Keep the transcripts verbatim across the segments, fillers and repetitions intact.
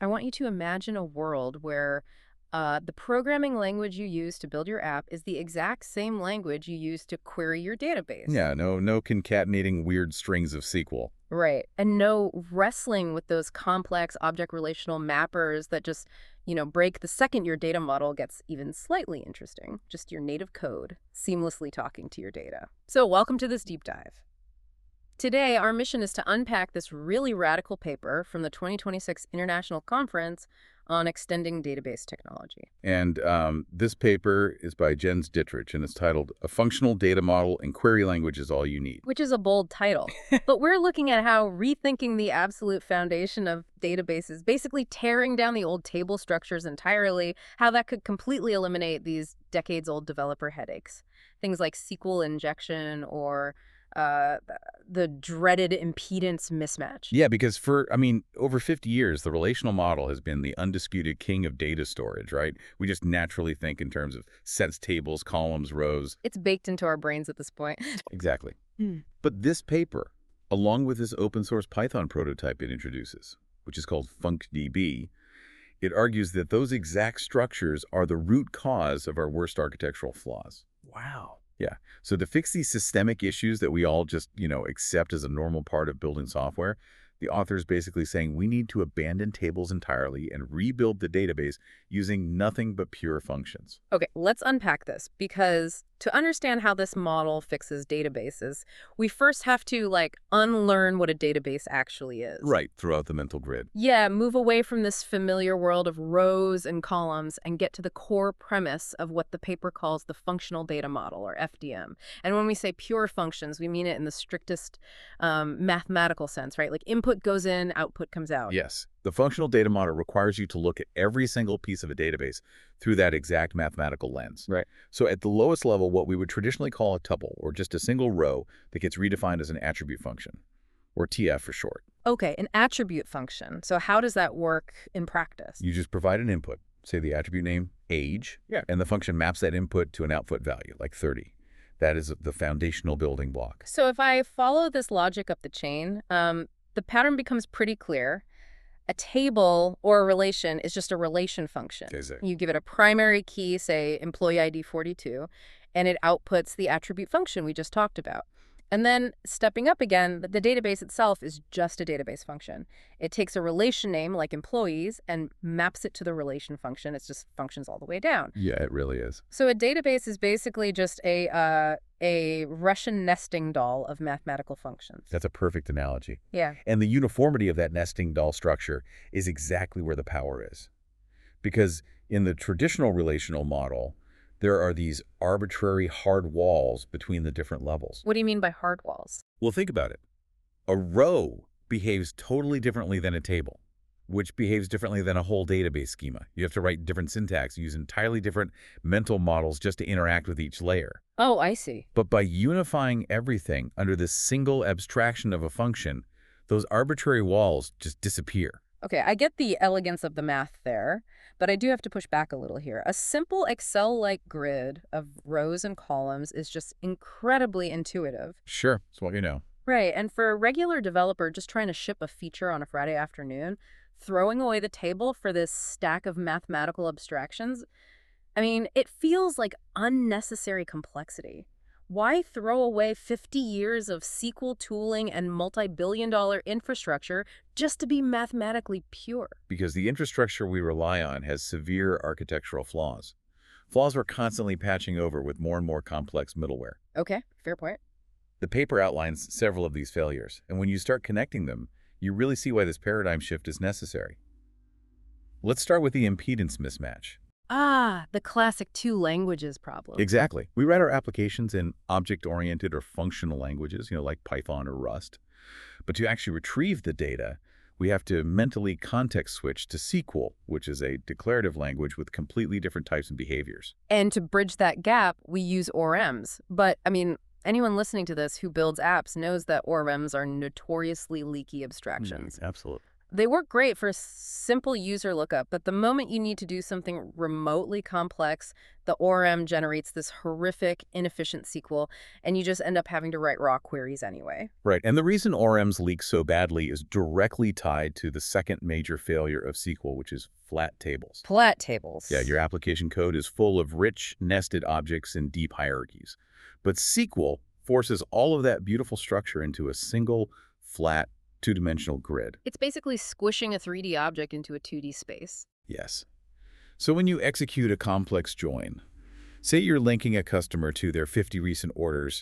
I want you to imagine a world where uh, the programming language you use to build your app is the exact same language you use to query your database. Yeah, no, no concatenating weird strings of S Q L. Right. And no wrestling with those complex object relational mappers that just, you know, break the second your data model gets even slightly interesting. Just your native code seamlessly talking to your data. So welcome to this deep dive. Today, our mission is to unpack this really radical paper from the twenty twenty-six International Conference on Extending Database Technology. And um, this paper is by Jens Dittrich, and it's titled A Functional Data Model and Query Language is All You Need. Which is a bold title. But we're looking at how rethinking the absolute foundation of databases, basically tearing down the old table structures entirely, how that could completely eliminate these decades-old developer headaches. Things like S Q L injection or uh, the dreaded impedance mismatch. Yeah, because for, I mean, over fifty years, the relational model has been the undisputed king of data storage, right? We just naturally think in terms of sets, tables, columns, rows. It's baked into our brains at this point. Exactly. Hmm. But this paper, along with this open source Python prototype it introduces, which is called FuncDB, it argues that those exact structures are the root cause of our worst architectural flaws. Wow. Yeah. So to fix these systemic issues that we all just, you know, accept as a normal part of building software, the author is basically saying we need to abandon tables entirely and rebuild the database using nothing but pure functions. Okay, let's unpack this, because to understand how this model fixes databases, we first have to, like, unlearn what a database actually is. Right, throughout the mental grid. Yeah, move away from this familiar world of rows and columns and get to the core premise of what the paper calls the functional data model, or F D M. And when we say pure functions, we mean it in the strictest um, mathematical sense, right? Like input goes in, output comes out. Yes. The functional data model requires you to look at every single piece of a database through that exact mathematical lens. Right. So at the lowest level, what we would traditionally call a tuple, or just a single row that gets redefined as an attribute function, or T F for short. Okay, an attribute function. So how does that work in practice? You just provide an input, say the attribute name, age, Yeah. and the function maps that input to an output value, like thirty. That is the foundational building block. So if I follow this logic up the chain, um, the pattern becomes pretty clear. A table or a relation is just a relation function. Okay, so- You give it a primary key, say employee I D forty-two, and it outputs the attribute function we just talked about. And then stepping up again, the database itself is just a database function. It takes a relation name like employees and maps it to the relation function. It's just functions all the way down. Yeah, it really is. So a database is basically just a uh, a Russian nesting doll of mathematical functions. That's a perfect analogy. Yeah. And the uniformity of that nesting doll structure is exactly where the power is. Because in the traditional relational model, there are these arbitrary hard walls between the different levels. What do you mean by hard walls? Well, think about it. A row behaves totally differently than a table, which behaves differently than a whole database schema. You have to write different syntax, use entirely different mental models just to interact with each layer. Oh, I see. But by unifying everything under this single abstraction of a function, those arbitrary walls just disappear. Okay, I get the elegance of the math there, but I do have to push back a little here. A simple Excel-like grid of rows and columns is just incredibly intuitive. Sure, that's what you know. Right, and for a regular developer just trying to ship a feature on a Friday afternoon, throwing away the table for this stack of mathematical abstractions, I mean, it feels like unnecessary complexity. Why throw away fifty years of S Q L tooling and multi-billion dollar infrastructure just to be mathematically pure? Because the infrastructure we rely on has severe architectural flaws. Flaws we're constantly patching over with more and more complex middleware. Okay, fair point. The paper outlines several of these failures, and when you start connecting them, you really see why this paradigm shift is necessary. Let's start with the impedance mismatch. Ah, the classic two languages problem. Exactly. We write our applications in object-oriented or functional languages, you know, like Python or Rust. But to actually retrieve the data, we have to mentally context switch to S Q L, which is a declarative language with completely different types and behaviors. And to bridge that gap, we use O R Ms. But, I mean, anyone listening to this who builds apps knows that O R Ms are notoriously leaky abstractions. Mm, absolutely. They work great for simple user lookup, but the moment you need to do something remotely complex, the O R M generates this horrific, inefficient S Q L, and you just end up having to write raw queries anyway. Right, and the reason O R Ms leak so badly is directly tied to the second major failure of S Q L, which is flat tables. Flat tables. Yeah, your application code is full of rich, nested objects and deep hierarchies. But S Q L forces all of that beautiful structure into a single, flat, two-dimensional grid. It's basically squishing a three D object into a two D space. Yes. So when you execute a complex join, say you're linking a customer to their fifty recent orders,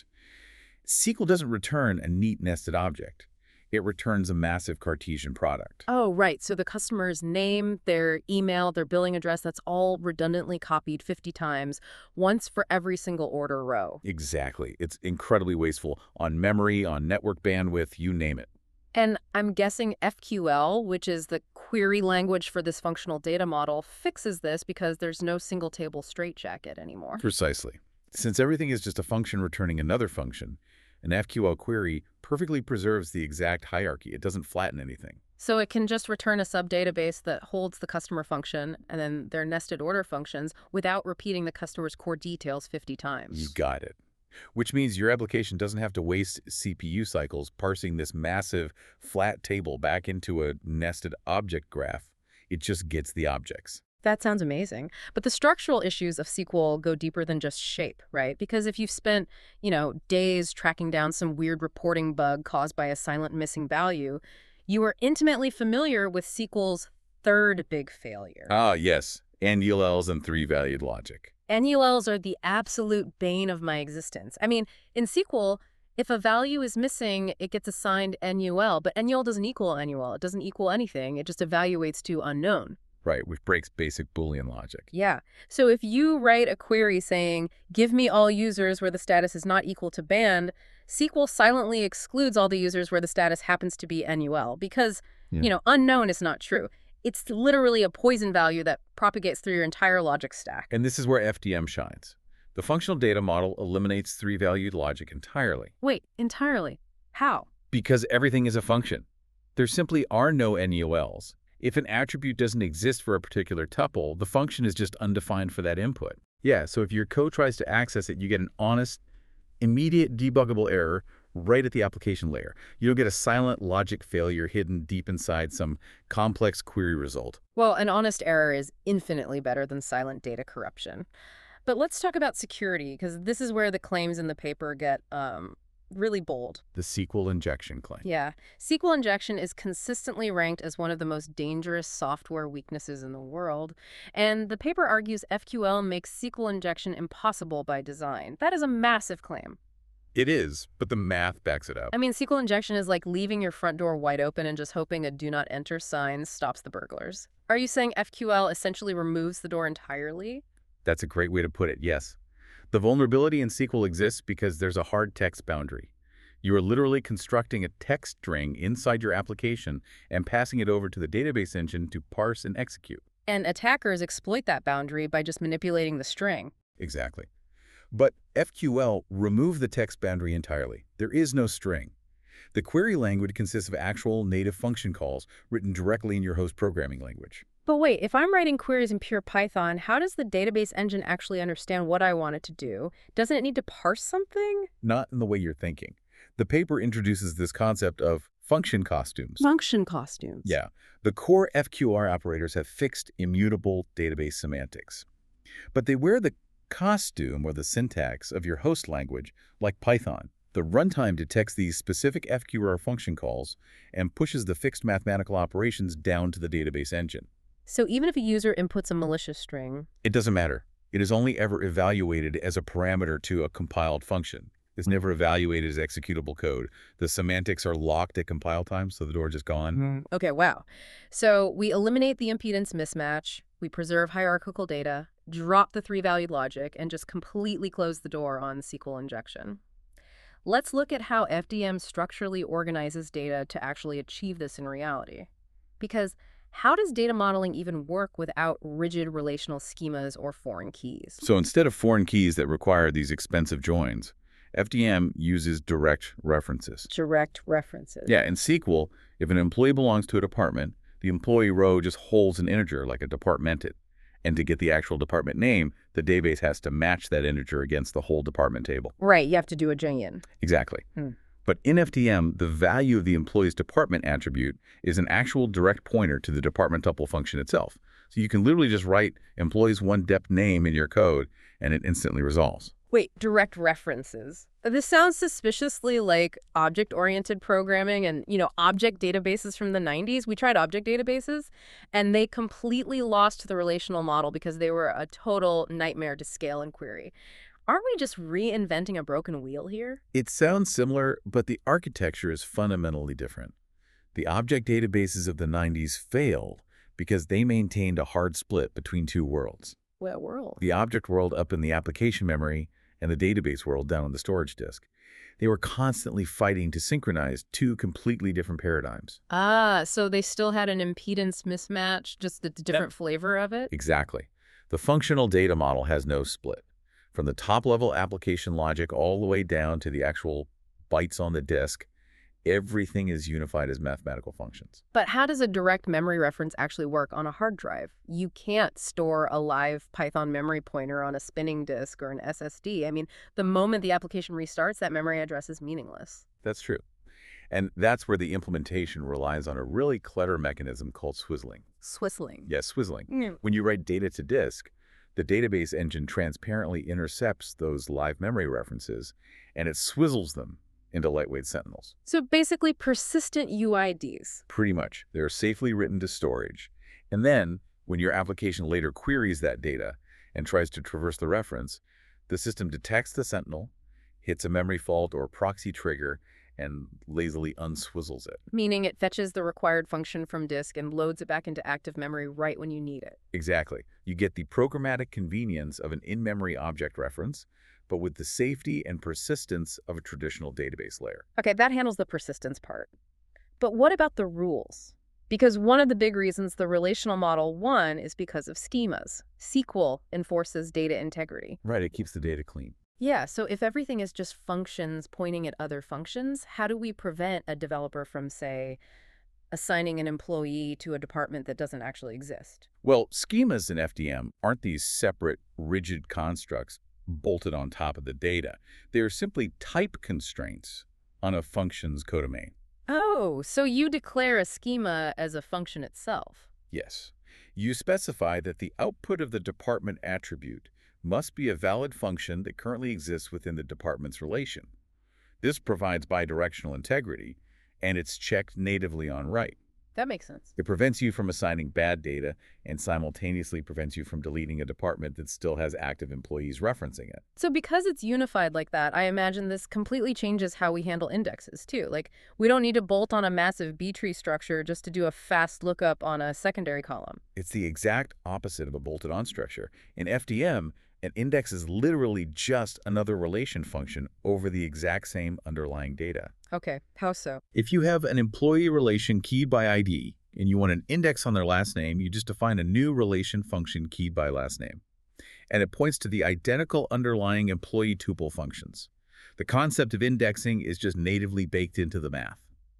S Q L doesn't return a neat nested object. It returns a massive Cartesian product. Oh, right. So the customer's name, their email, their billing address, that's all redundantly copied fifty times, once for every single order row. Exactly. It's incredibly wasteful on memory, on network bandwidth, you name it. And I'm guessing F Q L, which is the query language for this functional data model, fixes this because there's no single table straitjacket anymore. Precisely. Since everything is just a function returning another function, an F Q L query perfectly preserves the exact hierarchy. It doesn't flatten anything. So it can just return a sub-database that holds the customer function and then their nested order functions without repeating the customer's core details fifty times. You got it. Which means your application doesn't have to waste C P U cycles parsing this massive flat table back into a nested object graph. It just gets the objects. That sounds amazing. But the structural issues of S Q L go deeper than just shape, right? Because if you've spent, you know, days tracking down some weird reporting bug caused by a silent missing value, you are intimately familiar with S Q L's third big failure. Ah, yes. N U Ls and three-valued logic. N U Ls are the absolute bane of my existence. I mean, in S Q L, if a value is missing, it gets assigned N U L, but N U L doesn't equal N U L. It doesn't equal anything. It just evaluates to unknown. Right, which breaks basic Boolean logic. Yeah. So if you write a query saying, give me all users where the status is not equal to banned, S Q L silently excludes all the users where the status happens to be N U L because, yeah. you know, unknown is not true. It's literally a poison value that propagates through your entire logic stack. And this is where F D M shines. The functional data model eliminates three-valued logic entirely. Wait, entirely? How? Because everything is a function. There simply are no N U Ls. If an attribute doesn't exist for a particular tuple, the function is just undefined for that input. Yeah, so if your code tries to access it, you get an honest, immediate debuggable error right at the application layer. You don't get a silent logic failure hidden deep inside some complex query result. Well, an honest error is infinitely better than silent data corruption. But let's talk about security, because this is where the claims in the paper get um, really bold. The S Q L injection claim. Yeah. S Q L injection is consistently ranked as one of the most dangerous software weaknesses in the world. And the paper argues F Q L makes S Q L injection impossible by design. That is a massive claim. It is, but the math backs it up. I mean, S Q L injection is like leaving your front door wide open and just hoping a do not enter sign stops the burglars. Are you saying F Q L essentially removes the door entirely? That's a great way to put it, yes. The vulnerability in S Q L exists because there's a hard text boundary. You are literally constructing a text string inside your application and passing it over to the database engine to parse and execute. And attackers exploit that boundary by just manipulating the string. Exactly. But F Q L removed the text boundary entirely. There is no string. The query language consists of actual native function calls written directly in your host programming language. But wait, if I'm writing queries in pure Python, how does the database engine actually understand what I want it to do? Doesn't it need to parse something? Not in the way you're thinking. The paper introduces this concept of function costumes. Function costumes. Yeah. The core F Q R operators have fixed, immutable database semantics. But they wear the costume or the syntax of your host language, like Python. The runtime detects these specific F Q R function calls and pushes the fixed mathematical operations down to the database engine. So even if a user inputs a malicious string... It doesn't matter. It is only ever evaluated as a parameter to a compiled function. It's never evaluated as executable code. The semantics are locked at compile time, so the door just gone. Mm. Okay, wow. So we eliminate the impedance mismatch, we preserve hierarchical data, drop the three-valued logic, and just completely close the door on S Q L injection. Let's look at how F D M structurally organizes data to actually achieve this in reality. Because how does data modeling even work without rigid relational schemas or foreign keys? So instead of foreign keys that require these expensive joins, F D M uses direct references. Direct references. Yeah, in S Q L, If an employee belongs to a department, the employee row just holds an integer like a departmented. And to get the actual department name, the database has to match that integer against the whole department table. Right, you have to do a J-in. Exactly. Hmm. But in F D M, the value of the employee's department attribute is an actual direct pointer to the department tuple function itself. So you can literally just write employee's one-dep name in your code, and it instantly resolves. Wait, direct references. This sounds suspiciously like object-oriented programming and, you know, object databases from the nineties. We tried object databases, and they completely lost the relational model because they were a total nightmare to scale and query. Aren't we just reinventing a broken wheel here? It sounds similar, but the architecture is fundamentally different. The object databases of the nineties failed because they maintained a hard split between two worlds. What world? The object world up in the application memory and the database world down on the storage disk. They were constantly fighting to synchronize two completely different paradigms. Ah, so they still had an impedance mismatch, just a different flavor of it? Exactly. The functional data model has no split. From the top-level application logic all the way down to the actual bytes on the disk, everything is unified as mathematical functions. But how does a direct memory reference actually work on a hard drive? You can't store a live Python memory pointer on a spinning disk or an S S D. I mean, the moment the application restarts, that memory address is meaningless. That's true. And that's where the implementation relies on a really clever mechanism called swizzling. Swizzling. Yes, swizzling. Mm. When you write data to disk, the database engine transparently intercepts those live memory references, and it swizzles them into lightweight sentinels. So basically persistent U I Ds. Pretty much. They're safely written to storage. And then, when your application later queries that data and tries to traverse the reference, the system detects the sentinel, hits a memory fault or proxy trigger, and lazily unswizzles it. Meaning it fetches the required function from disk and loads it back into active memory right when you need it. Exactly. You get the programmatic convenience of an in-memory object reference, but with the safety and persistence of a traditional database layer. Okay, that handles the persistence part. But what about the rules? Because one of the big reasons the relational model won is because of schemas. S Q L enforces data integrity. Right, it keeps the data clean. Yeah, so if everything is just functions pointing at other functions, how do we prevent a developer from, say, assigning an employee to a department that doesn't actually exist? Well, schemas in F D M aren't these separate, rigid constructs bolted on top of the data. They are simply type constraints on a function's codomain. Oh, so you declare a schema as a function itself. Yes. You specify that the output of the department attribute must be a valid function that currently exists within the department's relation. This provides bidirectional integrity, and it's checked natively on write. That makes sense. It prevents you from assigning bad data and simultaneously prevents you from deleting a department that still has active employees referencing it. So because it's unified like that, I imagine this completely changes how we handle indexes, too. Like, we don't need to bolt on a massive B-tree structure just to do a fast lookup on a secondary column. It's the exact opposite of a bolted-on structure. In F D M, an index is literally just another relation function over the exact same underlying data. Okay, how so? If you have an employee relation keyed by I D and you want an index on their last name, you just define a new relation function keyed by last name. And it points to the identical underlying employee tuple functions. The concept of indexing is just natively baked into the math.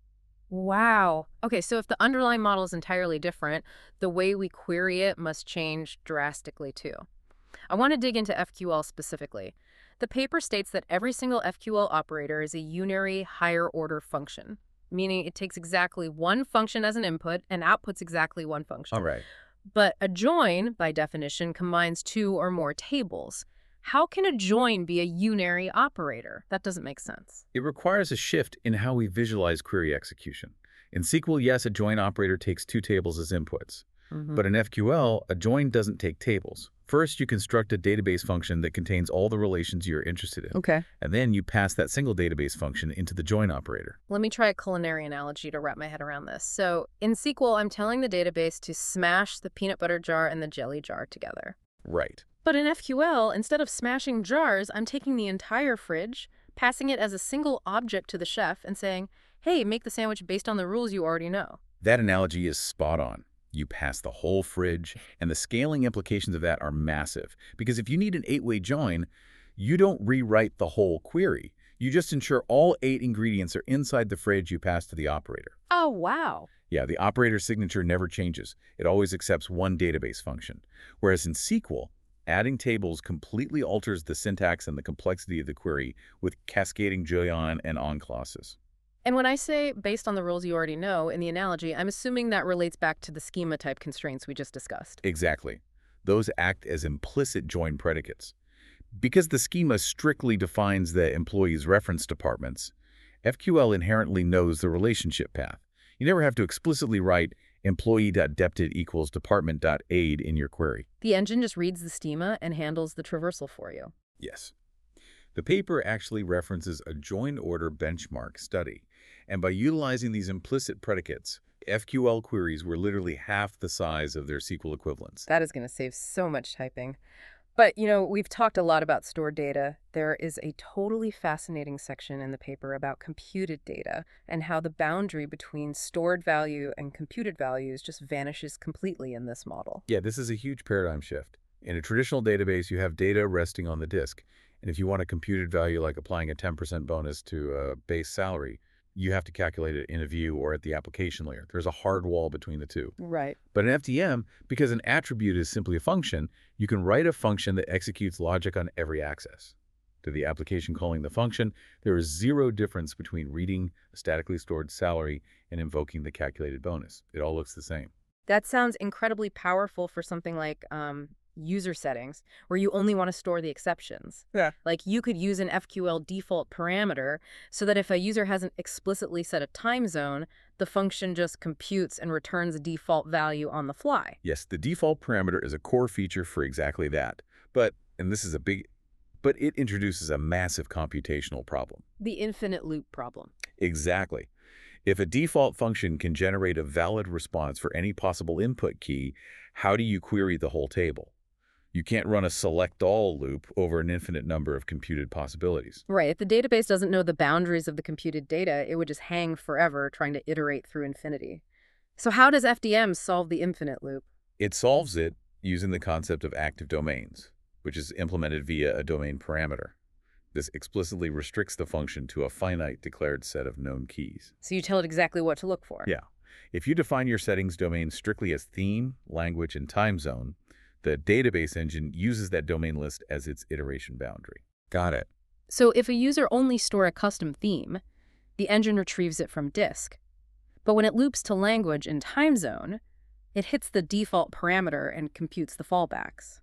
Wow. Okay, so if the underlying model is entirely different, the way we query it must change drastically too. I want to dig into F Q L specifically. The paper states that every single F Q L operator is a unary higher-order function, meaning it takes exactly one function as an input and outputs exactly one function. All right. But a join, by definition, combines two or more tables. How can a join be a unary operator? That doesn't make sense. It requires a shift in how we visualize query execution. In S Q L, yes, a join operator takes two tables as inputs. Mm-hmm. But in F Q L, a join doesn't take tables. First, you construct a database function that contains all the relations you're interested in. Okay. And then you pass that single database function into the join operator. Let me try a culinary analogy to wrap my head around this. So in S Q L, I'm telling the database to smash the peanut butter jar and the jelly jar together. Right. But in F Q L, instead of smashing jars, I'm taking the entire fridge, passing it as a single object to the chef, and saying, hey, make the sandwich based on the rules you already know. That analogy is spot on. You pass the whole fridge, and the scaling implications of that are massive. Because if you need an eight-way join, you don't rewrite the whole query. You just ensure all eight ingredients are inside the fridge you pass to the operator. Oh, wow. Yeah, the operator's signature never changes. It always accepts one database function. Whereas in S Q L, adding tables completely alters the syntax and the complexity of the query with cascading Julian and on clauses. And when I say based on the rules you already know in the analogy, I'm assuming that relates back to the schema type constraints we just discussed. Exactly. Those act as implicit join predicates. Because the schema strictly defines the employee's reference departments, F Q L inherently knows the relationship path. You never have to explicitly write employee.depted equals department.aid in your query. The engine just reads the schema and handles the traversal for you. Yes. The paper actually references a join order benchmark study, and by utilizing these implicit predicates, F Q L queries were literally half the size of their S Q L equivalents. That is going to save so much typing. But, you know, we've talked a lot about stored data. There is a totally fascinating section in the paper about computed data and how the boundary between stored value and computed values just vanishes completely in this model. Yeah, this is a huge paradigm shift. In a traditional database, you have data resting on the disk. And if you want a computed value like applying a ten percent bonus to a base salary, you have to calculate it in a view or at the application layer. There's a hard wall between the two. Right. But in F D M, because an attribute is simply a function, you can write a function that executes logic on every access. To the application calling the function, there is zero difference between reading a statically stored salary and invoking the calculated bonus. It all looks the same. That sounds incredibly powerful for something like um, user settings, where you only want to store the exceptions. Yeah. Like you could use an F Q L default parameter so that if a user hasn't explicitly set a time zone, the function just computes and returns a default value on the fly. Yes, the default parameter is a core feature for exactly that. But, and this is a big, but it introduces a massive computational problem. The infinite loop problem. Exactly. If a default function can generate a valid response for any possible input key, how do you query the whole table? You can't run a select all loop over an infinite number of computed possibilities. Right. If the database doesn't know the boundaries of the computed data, it would just hang forever trying to iterate through infinity. So how does F D M solve the infinite loop? It solves it using the concept of active domains, which is implemented via a domain parameter. This explicitly restricts the function to a finite declared set of known keys. So you tell it exactly what to look for. Yeah. If you define your settings domain strictly as theme, language, and time zone, the database engine uses that domain list as its iteration boundary. Got it. So if a user only store a custom theme, the engine retrieves it from disk. But when it loops to language and time zone, it hits the default parameter and computes the fallbacks.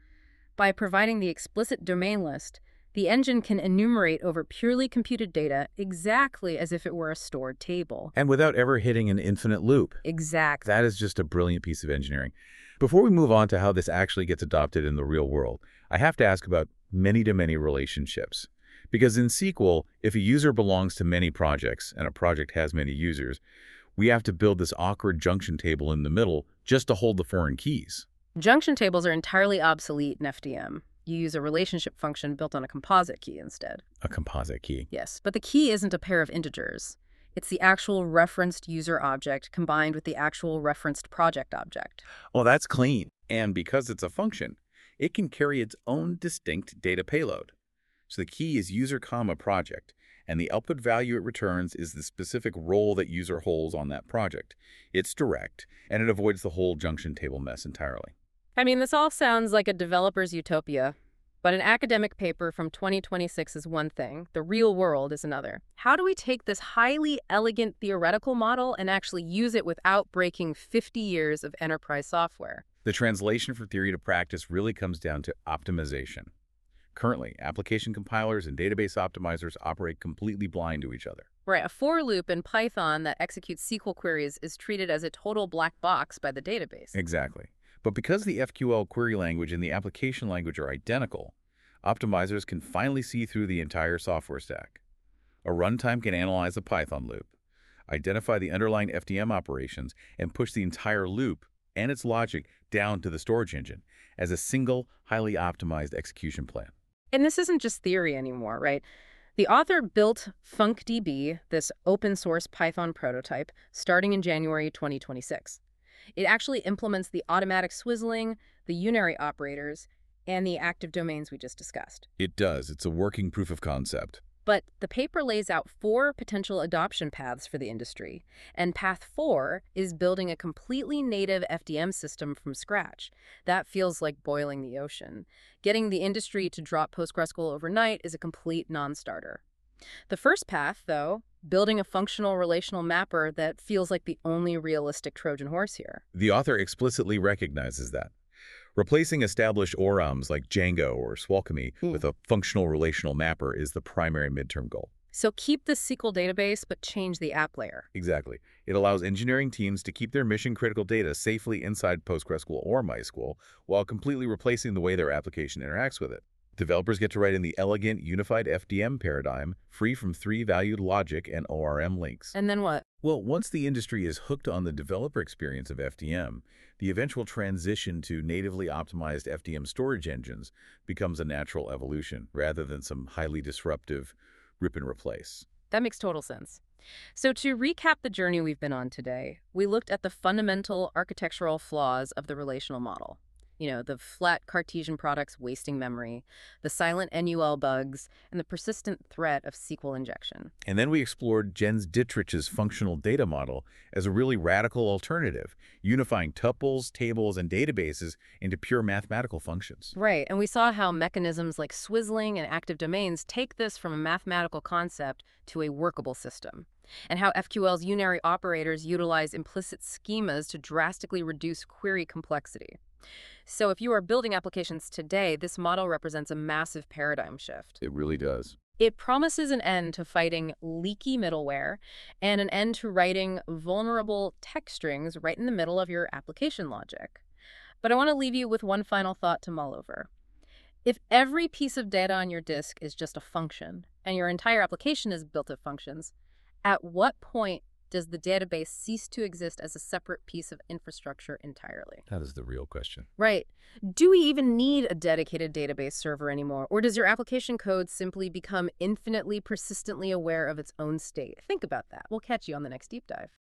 By providing the explicit domain list, the engine can enumerate over purely computed data exactly as if it were a stored table. And without ever hitting an infinite loop. Exactly. That is just a brilliant piece of engineering. Before we move on to how this actually gets adopted in the real world, I have to ask about many-to-many relationships. Because in S Q L, if a user belongs to many projects and a project has many users, we have to build this awkward junction table in the middle just to hold the foreign keys. Junction tables are entirely obsolete in F D M. You use a relationship function built on a composite key instead. A composite key. Yes, but the key isn't a pair of integers. It's the actual referenced user object combined with the actual referenced project object. Well, that's clean. And because it's a function, it can carry its own distinct data payload. So the key is user comma project, and the output value it returns is the specific role that user holds on that project. It's direct, and it avoids the whole junction table mess entirely. I mean, this all sounds like a developer's utopia, but an academic paper from twenty twenty-six is one thing, the real world is another. How do we take this highly elegant theoretical model and actually use it without breaking fifty years of enterprise software? The translation from theory to practice really comes down to optimization. Currently, application compilers and database optimizers operate completely blind to each other. Right, a for loop in Python that executes S Q L queries is treated as a total black box by the database. Exactly. But because the F Q L query language and the application language are identical, optimizers can finally see through the entire software stack. A runtime can analyze a Python loop, identify the underlying F D M operations, and push the entire loop and its logic down to the storage engine as a single, highly optimized execution plan. And this isn't just theory anymore, right? The author built FuncDB, this open source Python prototype, starting in January twenty twenty-six. It actually implements the automatic swizzling, the unary operators, and the active domains we just discussed. It does. It's a working proof of concept. But the paper lays out four potential adoption paths for the industry, and path four is building a completely native F D M system from scratch. That feels like boiling the ocean. Getting the industry to drop PostgreSQL overnight is a complete non-starter. The first path, though, building a functional relational mapper, that feels like the only realistic Trojan horse here. The author explicitly recognizes that. Replacing established O R A Ms like Django or Swalchemy Hmm. with a functional relational mapper is the primary midterm goal. So keep the S Q L database, but change the app layer. Exactly. It allows engineering teams to keep their mission-critical data safely inside PostgreSQL or MySQL while completely replacing the way their application interacts with it. Developers get to write in the elegant, unified F D M paradigm, free from three-valued logic and O R M links. And then what? Well, once the industry is hooked on the developer experience of F D M, the eventual transition to natively optimized F D M storage engines becomes a natural evolution, rather than some highly disruptive rip and replace. That makes total sense. So to recap the journey we've been on today, we looked at the fundamental architectural flaws of the relational model. You know, the flat Cartesian products wasting memory, the silent N U L bugs, and the persistent threat of S Q L injection. And then we explored Jens Dittrich's functional data model as a really radical alternative, unifying tuples, tables, and databases into pure mathematical functions. Right, and we saw how mechanisms like swizzling and active domains take this from a mathematical concept to a workable system, and how F Q L's unary operators utilize implicit schemas to drastically reduce query complexity. So if you are building applications today, this model represents a massive paradigm shift. It really does. It promises an end to fighting leaky middleware and an end to writing vulnerable text strings right in the middle of your application logic. But I want to leave you with one final thought to mull over. If every piece of data on your disk is just a function, and your entire application is built of functions, at what point does the database cease to exist as a separate piece of infrastructure entirely? That is the real question. Right. Do we even need a dedicated database server anymore? Or does your application code simply become infinitely persistently aware of its own state? Think about that. We'll catch you on the next deep dive.